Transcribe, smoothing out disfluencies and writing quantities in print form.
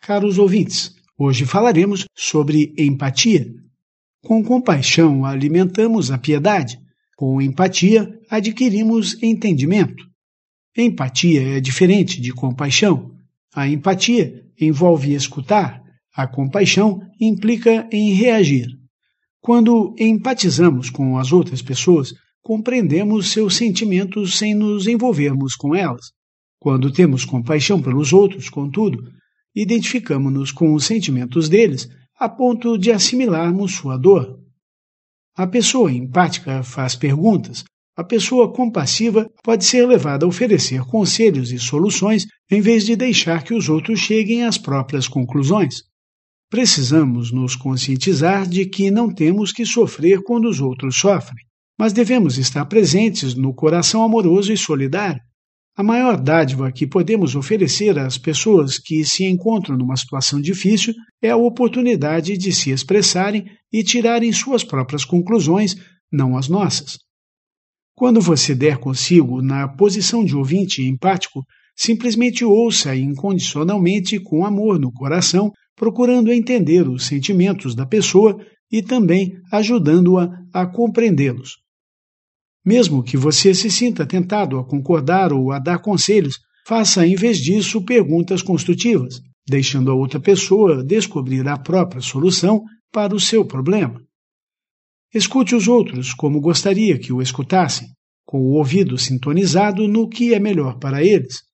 caros ouvintes. Hoje falaremos sobre empatia. Com compaixão alimentamos a piedade. Com empatia adquirimos entendimento. Empatia é diferente de compaixão. A empatia envolve escutar. A compaixão implica em reagir. Quando empatizamos com as outras pessoas, compreendemos seus sentimentos sem nos envolvermos com elas. Quando temos compaixão pelos outros, contudo, identificamos-nos com os sentimentos deles a ponto de assimilarmos sua dor. A pessoa empática faz perguntas. A pessoa compassiva pode ser levada a oferecer conselhos e soluções em vez de deixar que os outros cheguem às próprias conclusões. Precisamos nos conscientizar de que não temos que sofrer quando os outros sofrem, mas devemos estar presentes no coração amoroso e solidário. A maior dádiva que podemos oferecer às pessoas que se encontram numa situação difícil é a oportunidade de se expressarem e tirarem suas próprias conclusões, não as nossas. Quando você der consigo na posição de ouvinte empático, simplesmente ouça incondicionalmente com amor no coração, procurando entender os sentimentos da pessoa e também ajudando-a a compreendê-los. Mesmo que você se sinta tentado a concordar ou a dar conselhos, faça em vez disso perguntas construtivas, deixando a outra pessoa descobrir a própria solução para o seu problema. Escute os outros como gostaria que o escutassem, com o ouvido sintonizado no que é melhor para eles.